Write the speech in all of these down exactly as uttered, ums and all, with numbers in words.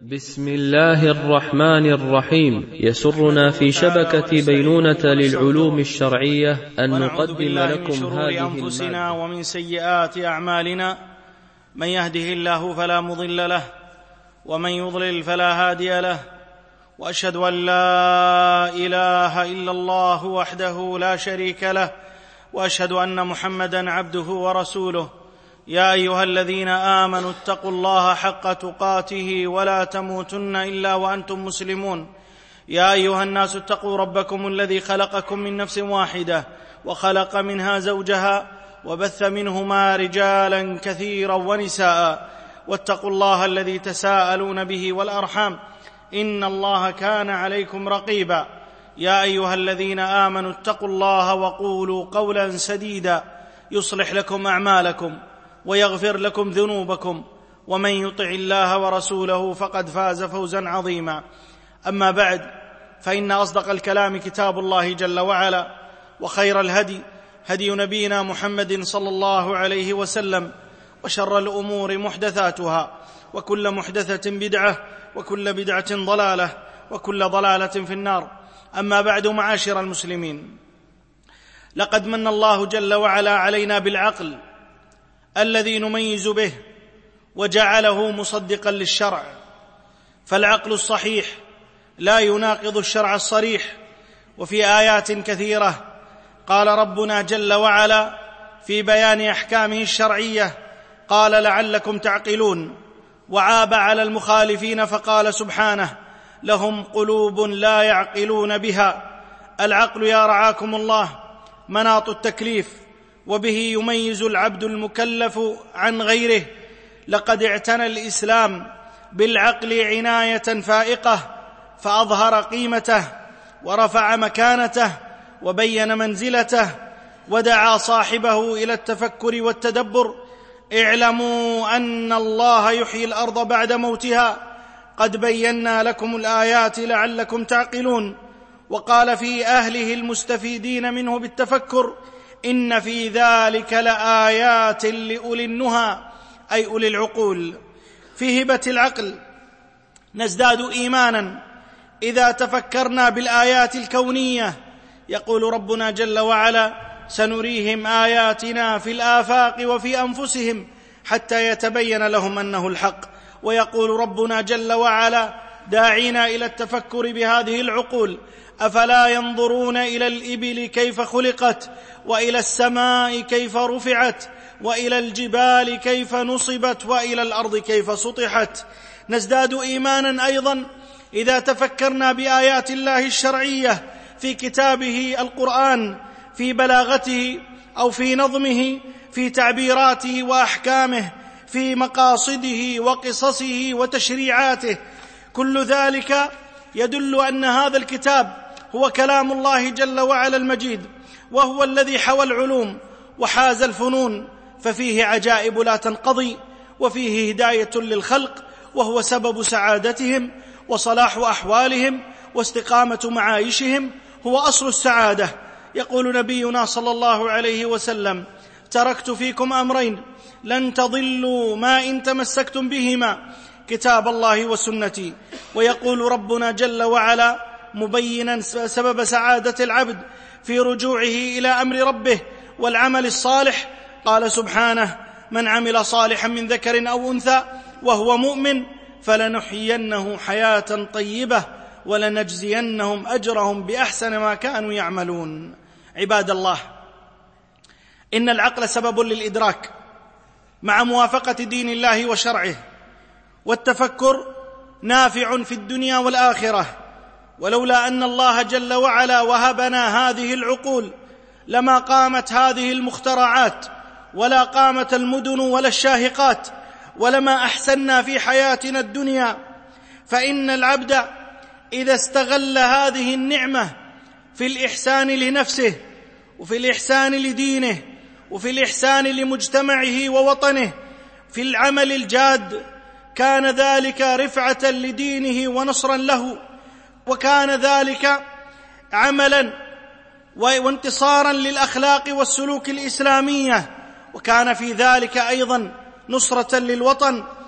بسم الله الرحمن الرحيم. يسرنا في شبكة بينونة للعلوم الشرعية أن نقدم لكم هذه أنفسنا ومن سيئات أعمالنا، من يهده الله فلا مضل له ومن يضلل فلا هادي له، وأشهد أن لا إله إلا الله وحده لا شريك له، وأشهد أن محمدًا عبده ورسوله. يا أيها الذين آمنوا اتقوا الله حق تقاته ولا تموتن إلا وأنتم مسلمون. يا أيها الناس اتقوا ربكم الذي خلقكم من نفس واحدة وخلق منها زوجها وبث منهما رجالا كثيرا ونساء، واتقوا الله الذي تساءلون به والأرحام إن الله كان عليكم رقيبا. يا أيها الذين آمنوا اتقوا الله وقولوا قولا سديدا يصلح لكم أعمالكم ويغفر لكم ذنوبكم، ومن يطع الله ورسوله فقد فاز فوزا عظيما. أما بعد، فإن أصدق الكلام كتاب الله جل وعلا، وخير الهدي هدي نبينا محمد صلى الله عليه وسلم، وشر الأمور محدثاتها، وكل محدثة بدعة، وكل بدعة ضلالة، وكل ضلالة في النار. أما بعد، معاشر المسلمين، لقد من الله جل وعلا علينا بالعقل الذي نميز به، وجعله مصدقا للشرع، فالعقل الصحيح لا يناقض الشرع الصريح. وفي آيات كثيرة قال ربنا جل وعلا في بيان أحكامه الشرعية، قال لعلكم تعقلون، وعاب على المخالفين فقال سبحانه لهم قلوب لا يعقلون بها. العقل يا رعاكم الله مناط التكليف، وبه يميز العبد المكلف عن غيره. لقد اعتنى الإسلام بالعقل عناية فائقة، فأظهر قيمته ورفع مكانته وبين منزلته، ودعا صاحبه إلى التفكر والتدبر. اعلموا أن الله يحيي الأرض بعد موتها، قد بينا لكم الآيات لعلكم تعقلون. وقال في أهله المستفيدين منه بالتفكر إن في ذلك لآيات لأولي النهى، أي أولي العقول. في هبة العقل نزداد إيمانا إذا تفكرنا بالآيات الكونية. يقول ربنا جل وعلا سنريهم آياتنا في الآفاق وفي أنفسهم حتى يتبين لهم أنه الحق. ويقول ربنا جل وعلا داعينا إلى التفكر بهذه العقول أفلا ينظرون إلى الإبل كيف خلقت، وإلى السماء كيف رفعت، وإلى الجبال كيف نصبت، وإلى الأرض كيف سطحت. نزداد إيمانا أيضا إذا تفكرنا بآيات الله الشرعية في كتابه القرآن، في بلاغته أو في نظمه، في تعبيراته وأحكامه، في مقاصده وقصصه وتشريعاته. كل ذلك يدل أن هذا الكتاب هو كلام الله جل وعلا المجيد، وهو الذي حوى العلوم وحاز الفنون، ففيه عجائب لا تنقضي، وفيه هداية للخلق، وهو سبب سعادتهم وصلاح أحوالهم واستقامة معايشهم، هو أصل السعادة. يقول نبينا صلى الله عليه وسلم تركت فيكم أمرين لن تضلوا ما إن تمسكتم بهما، كتاب الله وسنتي. ويقول ربنا جل وعلا مبينا سبب سعادة العبد في رجوعه إلى أمر ربه والعمل الصالح، قال سبحانه من عمل صالحا من ذكر أو أنثى وهو مؤمن فلنحيينه حياة طيبة ولنجزينهم أجرهم بأحسن ما كانوا يعملون. عباد الله، إن العقل سبب للإدراك مع موافقة دين الله وشرعه، والتفكر نافع في الدنيا والآخرة. ولولا أن الله جل وعلا وهبنا هذه العقول لما قامت هذه المخترعات، ولا قامت المدن ولا الشاهقات، ولما أحسنا في حياتنا الدنيا. فإن العبد إذا استغل هذه النعمة في الإحسان لنفسه، وفي الإحسان لدينه، وفي الإحسان لمجتمعه ووطنه، في العمل الجاد، كان ذلك رفعة لدينه ونصرا له، وكان ذلك عملا وانتصارا للأخلاق والسلوك الإسلامية، وكان في ذلك أيضا نصرة للوطن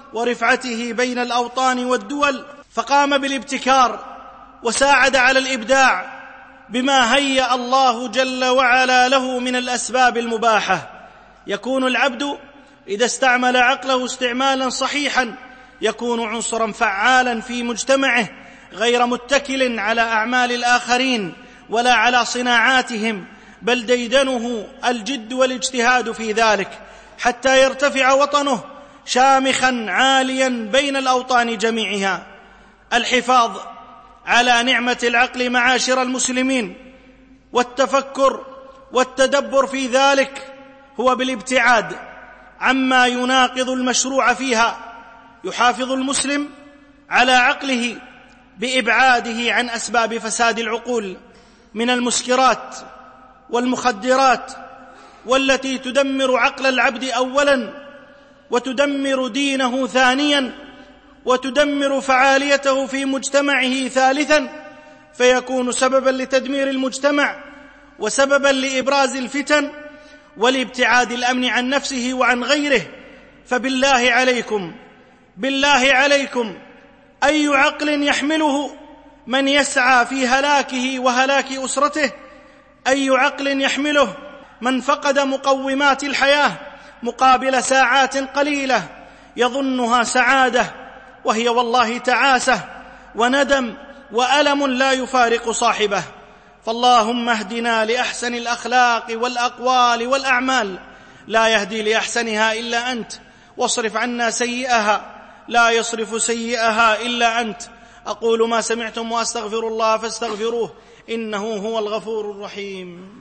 ورفعته بين الأوطان والدول، فقام بالابتكار وساعد على الإبداع بما هيأ الله جل وعلا له من الأسباب المباحة. يكون العبد إذا استعمل عقله استعمالا صحيحا يكون عنصرا فعالا في مجتمعه، غير متكل على أعمال الآخرين ولا على صناعاتهم، بل ديدنه الجد والاجتهاد في ذلك حتى يرتفع وطنه شامخا عاليا بين الأوطان جميعها. الحفاظ على نعمة العقل معاشر المسلمين والتفكر والتدبر في ذلك هو بالابتعاد عما يناقض المشروع فيها. يحافظ المسلم على عقله بإبعاده عن أسباب فساد العقول من المسكرات والمخدرات، والتي تدمر عقل العبد أولا وتدمر دينه ثانيا وتدمر فعاليته في مجتمعه ثالثا، فيكون سببا لتدمير المجتمع وسببا لإبراز الفتن ولابتعاد الأمن عن نفسه وعن غيره. فبالله عليكم بالله عليكم أي عقل يحمله من يسعى في هلاكه وهلاك أسرته؟ أي عقل يحمله من فقد مقومات الحياة مقابل ساعات قليلة يظنها سعادة وهي والله تعاسة وندم وألم لا يفارق صاحبه؟ فاللهم اهدنا لأحسن الأخلاق والأقوال والأعمال، لا يهدي لأحسنها إلا أنت، واصرف عنا سيئها لا يصرف سيئها إلا أنت. أقول ما سمعتم وأستغفر الله فاستغفروه إنه هو الغفور الرحيم.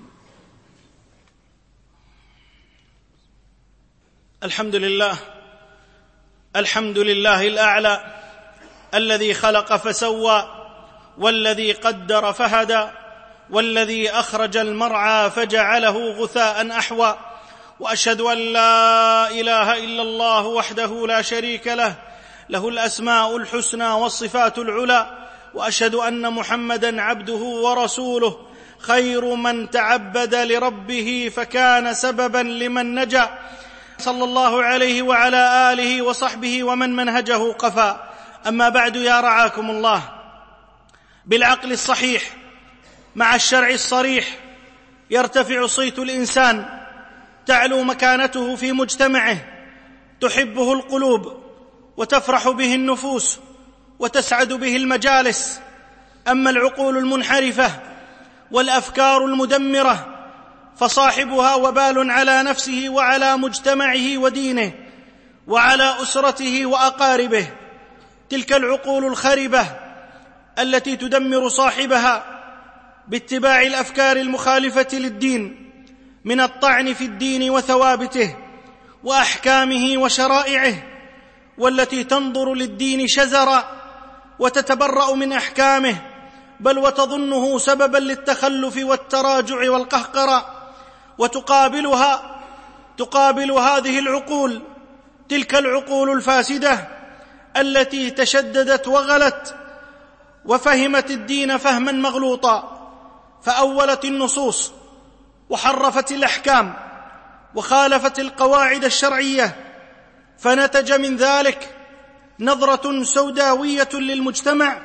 الحمد لله الحمد لله الأعلى الذي خلق فسوى والذي قدر فهدى والذي أخرج المرعى فجعله غثاء أحوى، وأشهد أن لا إله إلا الله وحده لا شريك له له الأسماء الحسنى والصفات العلى، وأشهد أن محمدًا عبده ورسوله خير من تعبد لربه فكان سببا لمن نجا، صلى الله عليه وعلى آله وصحبه ومن منهجه قفى. أما بعد، يا رعاكم الله، بالعقل الصحيح مع الشرع الصريح يرتفع صيت الإنسان، تعلو مكانته في مجتمعه، تحبه القلوب وتفرح به النفوس وتسعد به المجالس. أما العقول المنحرفة والأفكار المدمرة فصاحبها وبال على نفسه وعلى مجتمعه ودينه وعلى أسرته وأقاربه. تلك العقول الخربة التي تدمر صاحبها باتباع الأفكار المخالفة للدين من الطعن في الدين وثوابته وأحكامه وشرائعه، والتي تنظر للدين شزرا وتتبرأ من أحكامه، بل وتظنه سببا للتخلف والتراجع والقهقرة. وتقابلها تقابل هذه العقول تلك العقول الفاسدة التي تشددت وغلت وفهمت الدين فهما مغلوطا، فأولت النصوص وحرفت الأحكام وخالفت القواعد الشرعية، فنتج من ذلك نظرة سوداوية للمجتمع.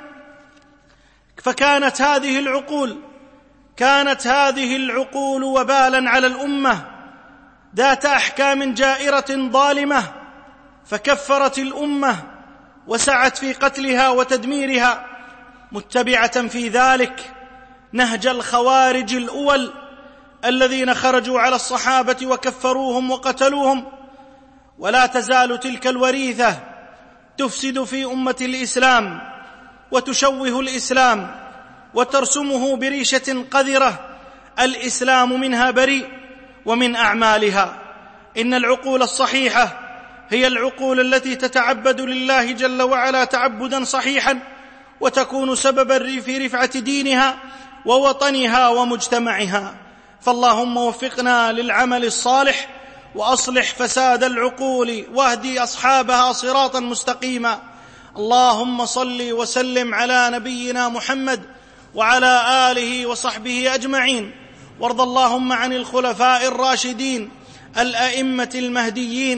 فكانت هذه العقول كانت هذه العقول وبالا على الأمة، ذات أحكام جائرة ظالمة، فكفرت الأمة وسعت في قتلها وتدميرها، متبعة في ذلك نهج الخوارج الأول الذين خرجوا على الصحابة وكفروهم وقتلوهم. ولا تزال تلك الوريثة تفسد في أمة الإسلام وتشوه الإسلام وترسمه بريشة قذرة الإسلام منها بريء ومن أعمالها. إن العقول الصحيحة هي العقول التي تتعبد لله جل وعلا تعبدا صحيحا، وتكون سببا في رفعة دينها ووطنها ومجتمعها. فاللهم وفقنا للعمل الصالح وأصلح فساد العقول واهدي أصحابها صراطا مستقيما. اللهم صل وسلم على نبينا محمد وعلى آله وصحبه أجمعين، وارض اللهم عن الخلفاء الراشدين الأئمة المهديين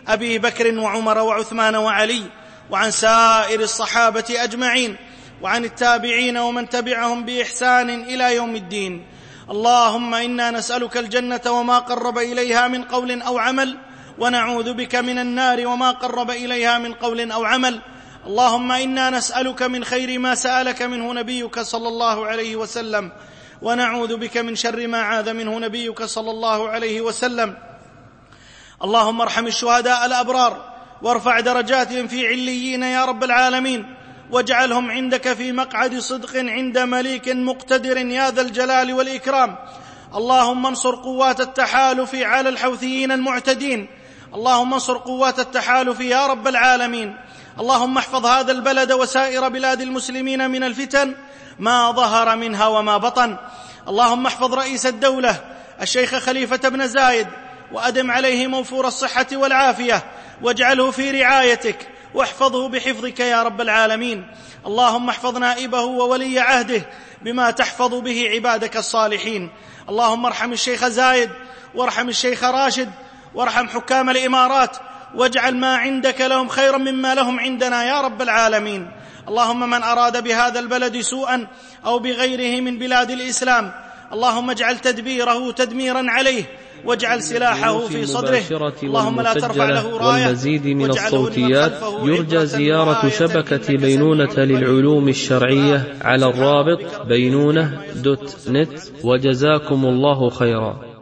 أبي بكر وعمر وعثمان وعلي، وعن سائر الصحابة أجمعين، وعن التابعين ومن تبعهم بإحسان إلى يوم الدين. اللهم إنا نسألك الجنة وما قرب إليها من قول أو عمل، ونعوذ بك من النار وما قرب إليها من قول أو عمل. اللهم إنا نسألك من خير ما سألك منه نبيك صلى الله عليه وسلم، ونعوذ بك من شر ما عاذ منه نبيك صلى الله عليه وسلم. اللهم ارحم الشهداء الأبرار، وارفع درجاتهم في عليين يا رب العالمين، واجعلهم عندك في مقعد صدق عند مليك مقتدر يا ذا الجلال والإكرام. اللهم انصر قوات التحالف على الحوثيين المعتدين، اللهم انصر قوات التحالف يا رب العالمين. اللهم احفظ هذا البلد وسائر بلاد المسلمين من الفتن ما ظهر منها وما بطن. اللهم احفظ رئيس الدولة الشيخ خليفة بن زايد، وأدم عليه موفور الصحة والعافية، واجعله في رعايتك، واحفظه بحفظك يا رب العالمين. اللهم احفظ نائبه وولي عهده بما تحفظ به عبادك الصالحين. اللهم ارحم الشيخ زايد، وارحم الشيخ راشد، وارحم حكام الإمارات، واجعل ما عندك لهم خيرا مما لهم عندنا يا رب العالمين. اللهم من أراد بهذا البلد سوءا أو بغيره من بلاد الإسلام، اللهم اجعل تدبيره تدميرا عليه، واجعل سلاحه في صدره. اللهم لا ترفع له راية. والمزيد من الصوتيات يرجى زيارة شبكة بينونة للعلوم الشرعية على الرابط بينونة دوت نت، وجزاكم الله خيرا.